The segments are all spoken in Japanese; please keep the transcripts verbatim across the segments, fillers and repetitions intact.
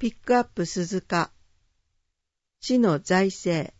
ピックアップ鈴鹿。市の財政。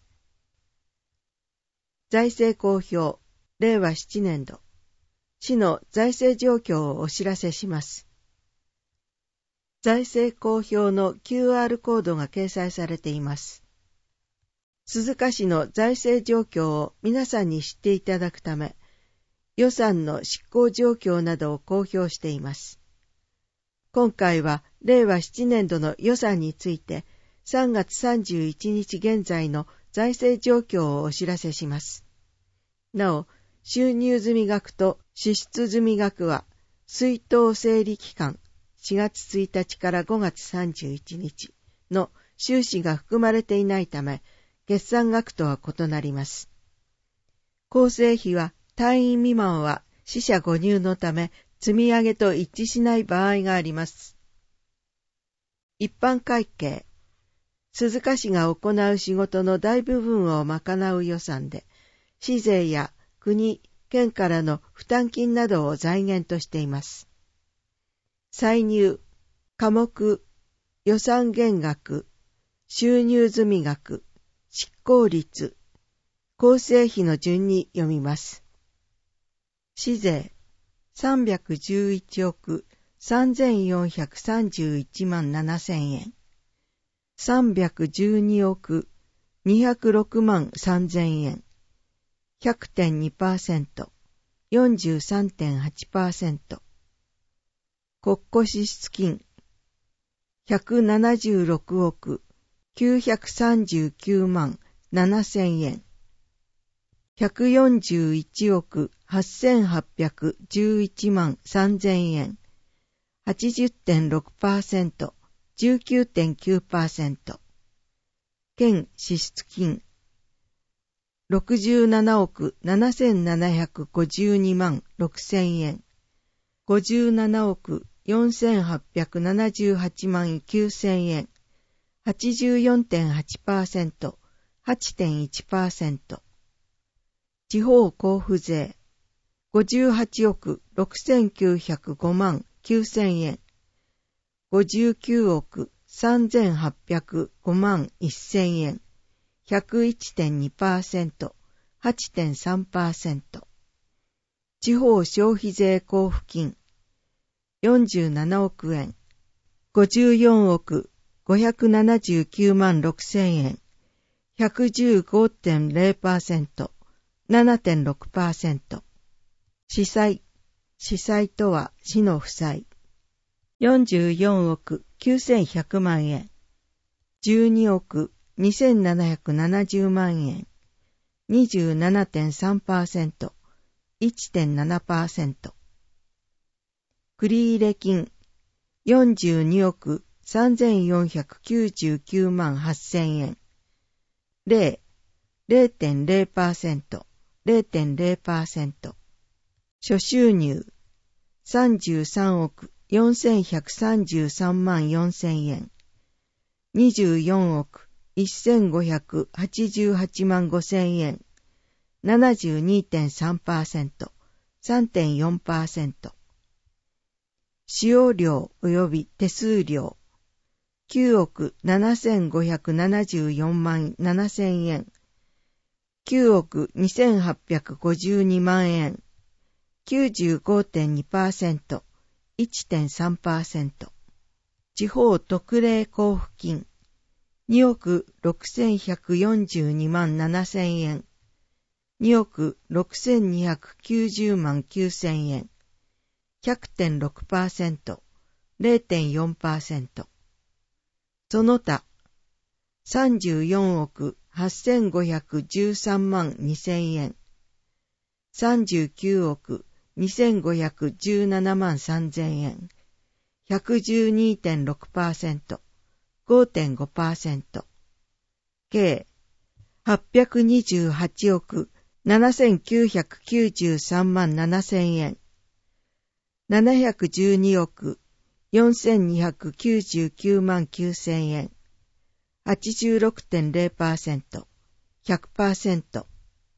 財政公表、れいわなねんど。市の財政状況をお知らせします。財政公表の キューアール コードが掲載されています。鈴鹿市の財政状況を皆さんに知っていただくため、予算の執行状況などを公表しています。今回はれいわななねんどの予算についてさんがつさんじゅういちにち現在の財政状況をお知らせします。なお、収入済額と支出済額は出納整理期間しがつついたちからごがつさんじゅういちにちの収支が含まれていないため、決算額とは異なります。構成費は単位未満は四捨五入のため、積み上げと一致しない場合があります。一般会計。鈴鹿市が行う仕事の大部分を賄う予算で、市税や国、県からの負担金などを財源としています。歳入、科目、予算減額、収入済額、執行率、構成費の順に読みます。市税、さんびゃくじゅういちおくさんぜんよんひゃくさんじゅういちまんななせんえん。さんびゃくじゅうにおくにひゃくろくまんさんぜんえん。ひゃくてんにパーセント、よんじゅうさんてんはちパーセント。国庫支出金、ひゃくななじゅうろくおくきゅうひゃくさんじゅうきゅうまんななせんえん。ひゃくよんじゅういちおくはっせんはっぴゃくじゅういちまんさんぜんえん。はちじゅってんろくパーセント、じゅうきゅうてんきゅうパーセント。県支出金、ろくじゅうななおくななせんななひゃくごじゅうにまんろくせんえん。ごじゅうななおくよんせんはっぴゃくななじゅうはちまんきゅうせんえん。はちじゅうよんてんはちパーセント、はちてんいちパーセント。地方交付税、ごじゅうはちおくろくせんきゅうひゃくごまんきゅうせんえん。ごじゅうきゅうおくさんぜんはっぴゃくごまんせんえん。ひゃくいちてんにパーセント、はちてんさんパーセント。地方消費税交付金、よんじゅうななおくえん。ごじゅうよんおくごひゃくななじゅうきゅうまんろくせんえん。ひゃくじゅうごてんれいパーセント、ななてんろくパーセント。市債。市債とは市の負債。よんじゅうよんおくきゅうせんひゃくまんえん。じゅうにおくにせんななひゃくななじゅうまんえん。にじゅうななてんさんパーセント、いってんななパーセント。繰入金。よんじゅうにおくさんぜんよんひゃくきゅうじゅうきゅうまんはっせんえん。零、れいてんれいパーセント、れいてんれいパーセント。諸収入、さんじゅうさんおくよんせんひゃくさんじゅうさんまんよんせんえん。にじゅうよんおくせんごひゃくはちじゅうはちまんごせんえん。ななじゅうにてんさんパーセント、さんてんよんパーセント。使用料及び手数料、きゅうおくななせんごひゃくななじゅうよんまんななせんえん。きゅうおくにせんはっぴゃくごじゅうにまんえん。きゅうじゅうごてんにパーセント、いってんさんパーセント。地方特例交付金、におくろくせんひゃくよんじゅうにまんななせんえん。におくろくせんにひゃくきゅうじゅうまんきゅうせんえん。ひゃくてんろくパーセント、れいてんよんパーセント。その他、さんじゅうよんおくはっせんごひゃくじゅうさんまんにせんえん。さんじゅうきゅうおくにせんごひゃくじゅうななまんさんぜんえん。ひゃくじゅうにてんろくパーセント、ごてんごパーセント。計、はっぴゃくにじゅうはちおくななせんきゅうひゃくきゅうじゅうさんまんななせんえん。ななひゃくじゅうにおくよんせんにひゃくきゅうじゅうきゅうまんきゅうせんえん。はちじゅうろくてんれいパーセント、ひゃくパーセント。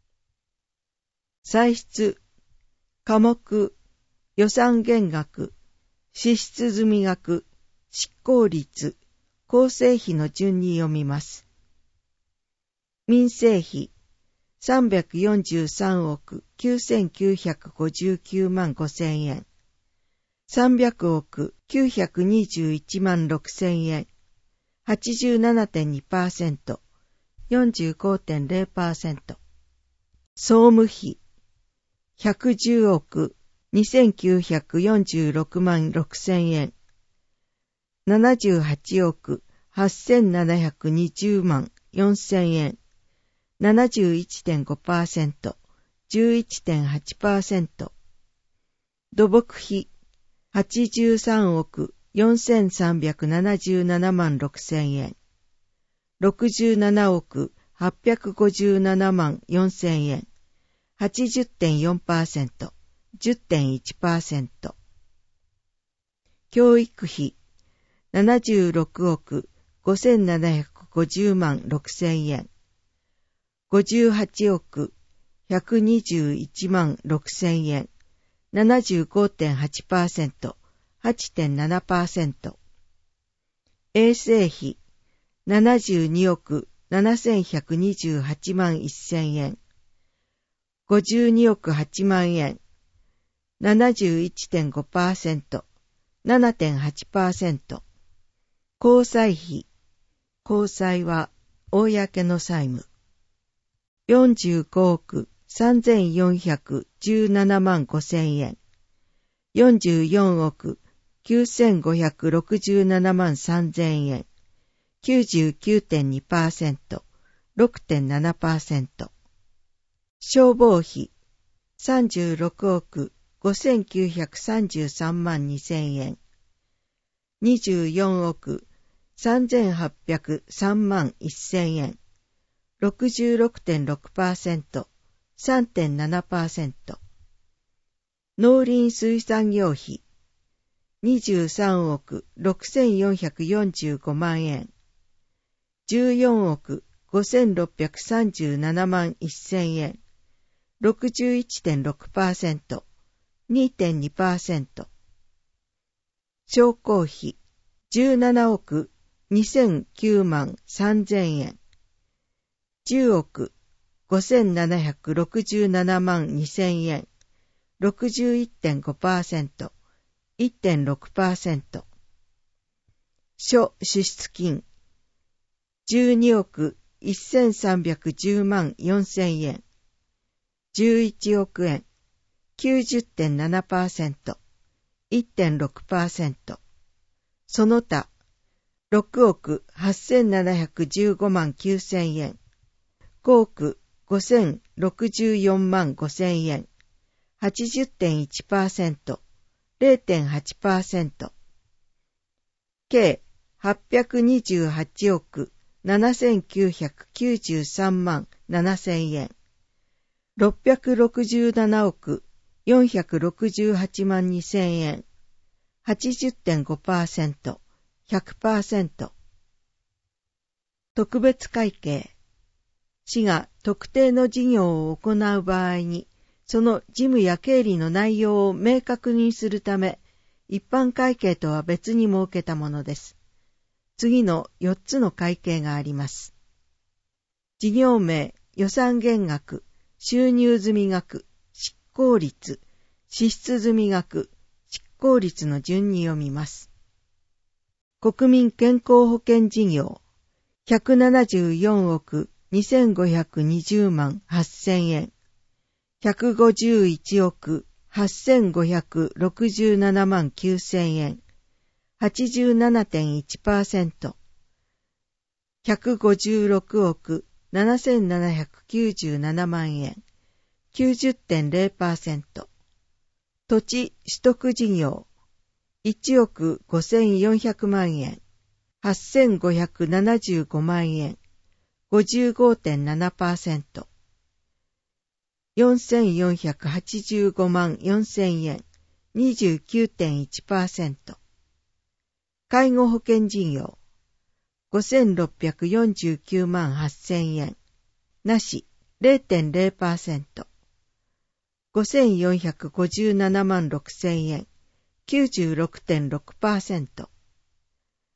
歳出、科目、予算減額、支出済額、執行率、 構成費の順に読みます。民生費さんびゃくよんじゅうさんおくきゅうせんきゅうひゃくごじゅうきゅうまんごせんえん、さんびゃくおくきゅうひゃくにじゅういちまんろくせんえん、はちじゅうななてんにパーセント、よんじゅうごてんゼロパーセント。総務費ひゃくじゅうおくにせんきゅうひゃくよんじゅうろくまんろくせんえん、ななじゅうはちおくはっせんななひゃくにじゅうまんよんせんえん、ななじゅういってんごパーセント、じゅういってんはちパーセント。土木費はちじゅうさんおくよんせんさんびゃくななじゅうななまんろくせんえん、ろくじゅうななおくはっぴゃくごじゅうななまんよんせんえん、はちじゅってんよんパーセント、じゅってんいちパーセント。教育費ななじゅうろくおくごせんななひゃくごじゅうまんろくせんえん、ごじゅうはちおくひゃくにじゅういちまんろくせんえん、ななじゅうごてんはちパーセント、はちてんななパーセント。衛生費ななじゅうにおくななせんひゃくにじゅうはちまんせんえん、ごじゅうにおくはちまんえん、ななじゅういってんごパーセント、ななてんはちパーセント。公債費、公債は公の債務、よんじゅうごおくさんぜんよんひゃくじゅうななまんごせんえん、よんじゅうよんおくきゅうせんごひゃくろくじゅうななまんさんぜんえん、きゅうじゅうきゅうてんにパーセント、ろくてんななパーセント。消防費さんじゅうろくおくごせんきゅうひゃくさんじゅうさんまんにせんえん、にじゅうよんおくさんぜんはっぴゃくさんまんせんえん、ろくじゅうろくてんろくパーセント、さんてんななパーセント。農林水産業費にじゅうさんおくろくせんよんひゃくよんじゅうごまんえん、じゅうよんおくごせんろっぴゃくさんじゅうななまんせんえん、ろくじゅういってんろくパーセント、にてんにパーセント。商工費じゅうななおくにせんきゅうまんさんぜんえん、じゅうおくごせんななひゃくろくじゅうななまんにせんえん、ろくじゅういってんごパーセント、いってんろくパーセント。諸支出金じゅうにおくせんさんびゃくじゅうまんよんせんえん、じゅういちおくえん、きゅうじゅってんななパーセント、いってんろくパーセント。その他、ろくおくはっせんななひゃくじゅうごまんきゅうせんえん、ごおくごせんろくじゅうよんまんごせんえん、はちじゅってんいちパーセント、れいてんはちパーセント。計はっぴゃくにじゅうはちおくななせんきゅうひゃくきゅうじゅうさんまんななせんえん、ろっぴゃくろくじゅうななおくよんひゃくろくじゅうはちまんにせんえん、はちじゅってんごパーセント、ひゃくパーセント。特別会計。市が特定の事業を行う場合に、その事務や経理の内容を明確にするため、一般会計とは別に設けたものです。次のよっつの会計があります。事業名、予算減額、収入済額、執行率、支出済額、執行率の順に読みます。国民健康保険事業、ひゃくななじゅうよんおくにせんごひゃくにじゅうまんはっせんえん、ひゃくごじゅういちおくはっせんごひゃくろくじゅうななまんきゅうせんえん、はちじゅうななてんいちパーセント、ひゃくごじゅうろくおくななせんななひゃくきゅうじゅうななまんえん、きゅうじゅってんゼロパーセント。土地取得事業、いちおくごせんよんひゃくまんえん、はっせんごひゃくななじゅうごまんえん、ごじゅうごてんななパーセント。よんせんよんひゃくはちじゅうごまんよんせんえん、にじゅうきゅうてんいちパーセント。介護保険事業、ごせんろっぴゃくよんじゅうきゅうまんはっせんえん、なし れいてんゼロパーセント。ごせんよんひゃくごじゅうななまんろくせんえん、きゅうじゅうろくてんろくパーセント。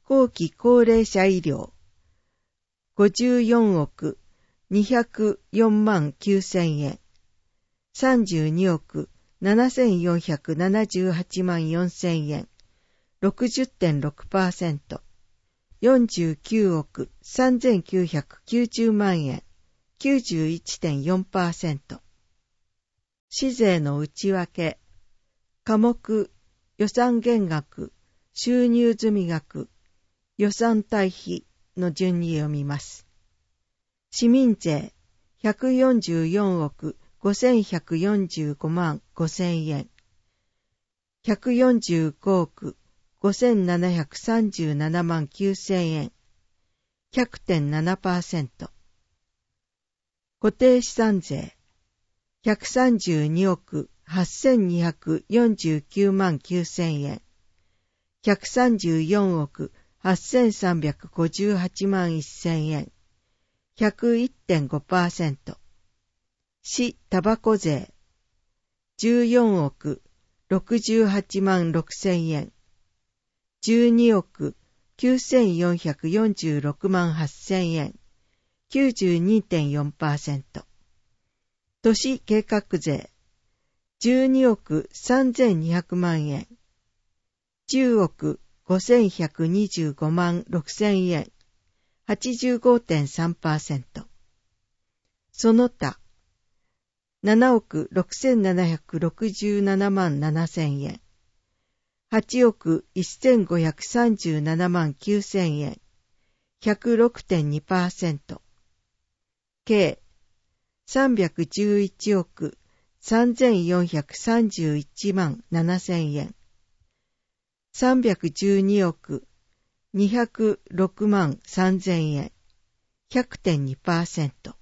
後期高齢者医療ごじゅうよんおくにひゃくよんまんきゅうせんえん、さんじゅうにおくななせんよんひゃくななじゅうはちまんよんせんえん、ろくじゅってんろくパーセント、よんじゅうきゅうおくさんぜんきゅうひゃくきゅうじゅうまんえん、きゅうじゅういってんよんパーセント。市税の内訳、科目、予算減額、収入済額、予算対比の順に読みます。市民税、ひゃくよんじゅうよんおくごせんひゃくよんじゅうごまんごせんえん、ひゃくよんじゅうごおくごせんななひゃくさんじゅうななまんきゅうせんえん、ひゃくてんななパーセント。固定資産税、ひゃくさんじゅうにおくはっせんにひゃくよんじゅうきゅうまんきゅうせんえん、ひゃくさんじゅうよんおくはっせんさんびゃくごじゅうはちまんせんえん、ひゃくいってんごパーセント。市タバコ税、じゅうよんおくろくじゅうはちまんろくせんえん、じゅうにおくきゅうせんよんひゃくよんじゅうろくまんはっせんえん、きゅうじゅうにてんよんパーセント。都市計画税、じゅうにおくさんぜんにひゃくまんえん、じゅうおくごせんひゃくにじゅうごまんろくせんえん、はちじゅうごてんさんパーセント。その他、ななおくろくせんななひゃくろくじゅうななまんななせんえん、はちおくせんごひゃくさんじゅうななまんきゅうせんえん、ひゃくろくてんにパーセント。計さんびゃくじゅういちおくさんぜんよんひゃくさんじゅういちまんななせんえん、さんびゃくじゅうにおくにひゃくろくまんさんぜんえん、ひゃくてんにパーセント。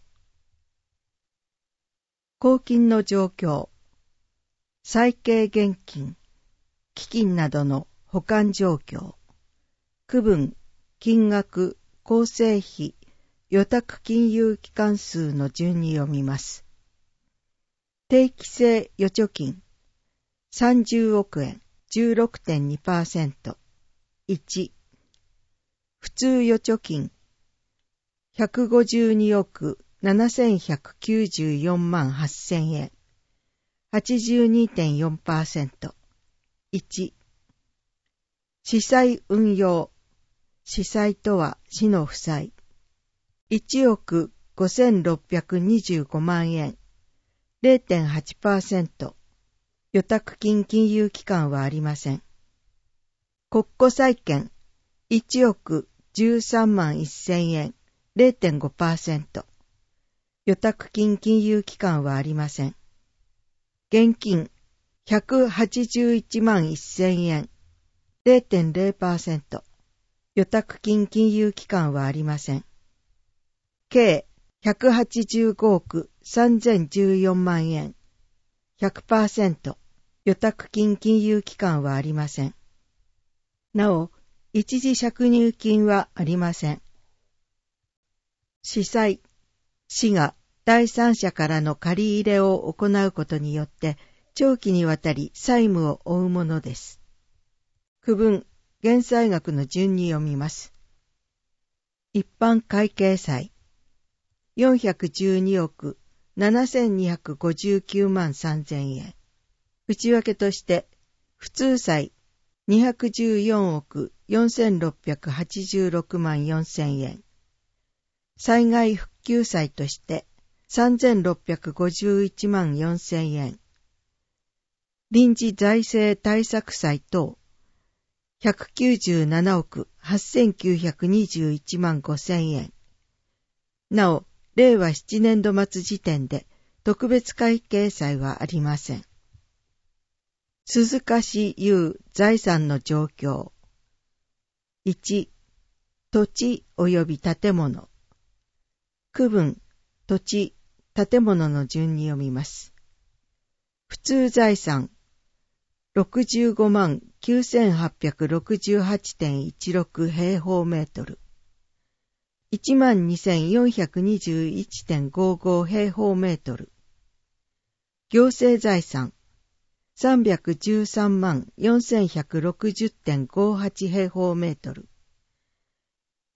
公金の状況、債系現金、基金などの保管状況、区分、金額、構成比、予託金融機関数の順に読みます。定期性預貯金、さんじゅうおくえん、じゅうろくてんにパーセント。いち、普通預貯金、ひゃくごじゅうにおくななせんひゃくきゅうじゅうよんまんはっせんえん、はちじゅうにてんよんパーセント。いち、市債運用、市債とは市の負債、いちおくごせんろっぴゃくにじゅうごまんえん、れいてんはちパーセント。予託金金融機関はありません。国庫債券、いちおくじゅうさんまんせんえん、れいてんごパーセント。予託金金融機関はありません。現金、ひゃくはちじゅういちまんせんえん、れいてんれいパーセント。予託金金融機関はありません。計ひゃくはちじゅうごおくさんぜんじゅうよんまんえん、ひゃくパーセント。予託金金融機関はありません。なお、一時借入金はありません。市債、市が第三者からの借り入れを行うことによって長期にわたり債務を負うものです。区分、減債額の順に読みます。一般会計債、よんひゃくじゅうにおくななせんにひゃくごじゅうきゅうまんさんぜんえん。内訳として、普通債にひゃくじゅうよんおくよんせんろっぴゃくはちじゅうろくまんよんせんえん。災害復旧債として、さんぜんろっぴゃくごじゅういちまんよんせんえん。臨時財政対策債等、ひゃくきゅうじゅうななおくはっせんきゅうひゃくにじゅういちまんごせんえん。なお、れいわななねんど末時点で特別会計債はありません。鈴鹿市有財産の状況。いち、土地及び建物。区分、土地、建物の順に読みます。普通財産、ろくじゅうごまんきゅうせんはっぴゃくろくじゅうはちてんいちろく平方メートル。いちまんにせんよんひゃくにじゅういちてんごご平方メートル。行政財産、さんびゃくじゅうさんまんよんせんひゃくろくじゅってんごはち平方メートル。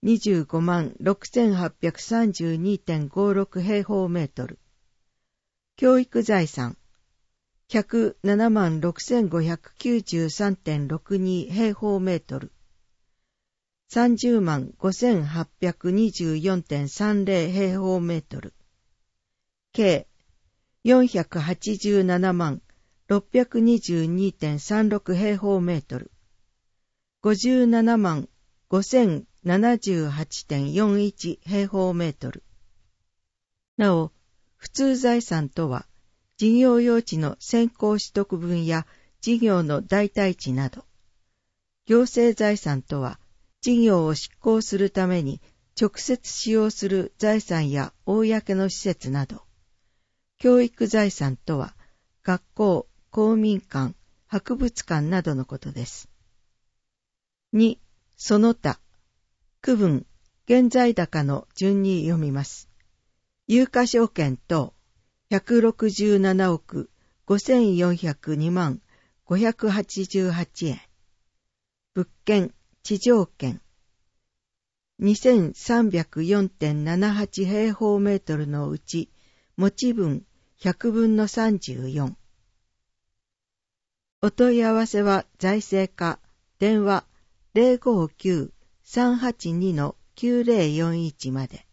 にじゅうごまんろくせんはっぴゃくさんじゅうにてんごろく 平方メートル。教育財産、ひゃくななまんろくせんごひゃくきゅうじゅうさんてんろくに 平方メートル。さんじゅうまんごせんはっぴゃくにじゅうよんてんさんぜろ 平方メートル。計よんひゃくはちじゅうななまんろっぴゃくにじゅうにてんさんろく 平方メートル。ごじゅうななまんごせんななじゅうはちてんよんいち 平方メートル。なお、普通財産とは、事業用地の先行取得分や事業の代替地など、行政財産とは、事業を執行するために直接使用する財産や公の施設など、教育財産とは、学校、公民館、博物館などのことです。に、その他、区分、現在高の順に読みます。有価証券等、ひゃくろくじゅうななおくごせんよんひゃくにまんごひゃくはちじゅうはちえん。物件、地上権、にせんさんびゃくよんてんななはち 平方メートルのうち、持ち分ひゃくぶんのさんじゅうよん。お問い合わせは財政課、電話 ゼロごきゅう さんはちに きゅうゼロよんいち まで。